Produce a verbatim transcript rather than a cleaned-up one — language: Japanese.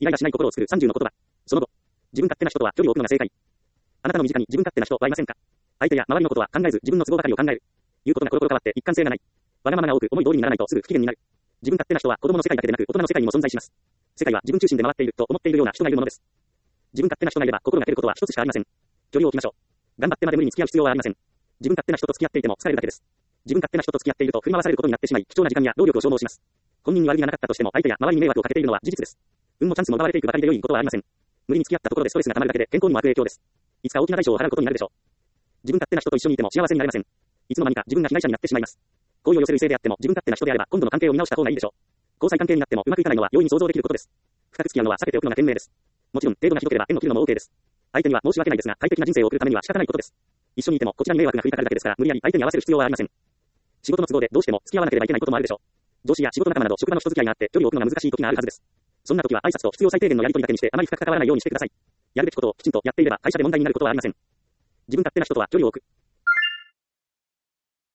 イライラしない心を作るさんじゅうの言葉。その後、自分勝手な人とは距離を置くのが正解。あなたの身近に自分勝手な人はいませんか？相手や周りのことは考えず自分の都合ばかりを考える。言うことがコロコロ変わって一貫性がない。わがままが多く思い通りにならないとすぐ不機嫌になる。自分勝手な人は子供の世界だけでなく大人の世界にも存在します。世界は自分中心で回っていると思っているような人がいるものです。自分勝手な人がいれば心がけることは一つしかありません。距離を置きましょう。頑張ってまで無理に付き合う必要はありません。自分勝手な人と付き合っていても疲れるだけです。自分勝手な人と付き合っていると振り回されることになってしまい貴重な時間や労力を消耗します。本人に悪気がなかったとしても相手や周りに迷惑をかけているのは事実です。運もチャンスも奪われていくばかりで良いことはありません。無理に付き合ったところでストレスが溜まるだけで健康にも悪影響です。いつか大きな代償を払うことになるでしょう。自分勝手な人と一緒にいても幸せになれません。いつの間にか自分が被害者になってしまいます。好意を寄せる異性であっても自分勝手な人であれば今度の関係を見直した方がいいでしょう。交際関係になってもうまくいかないのは容易に想像できることです。深く付き合うのは避けておくのが賢明です。もちろん程度がひどければ縁を切るのも OK です。相手には申し訳ないですが快適な人生を送るためには仕方ないことです。一緒にいてもこちらに迷惑が降りかかるだけですから無理やり相手に合わせる必要はありません。仕事の都合でどうしても付き合わなければいけないこともあるでしょう。上司や仕事仲間など職場の人付き合いがあって距離を置くのが難しい時があるはずです。そんな時は挨拶と必要最低限のやり取りだけにしてあまり深く関わらないようにしてください。やるべきことをきちんとやっていれば会社で問題になることはありません。自分勝手な人とは距離を置く。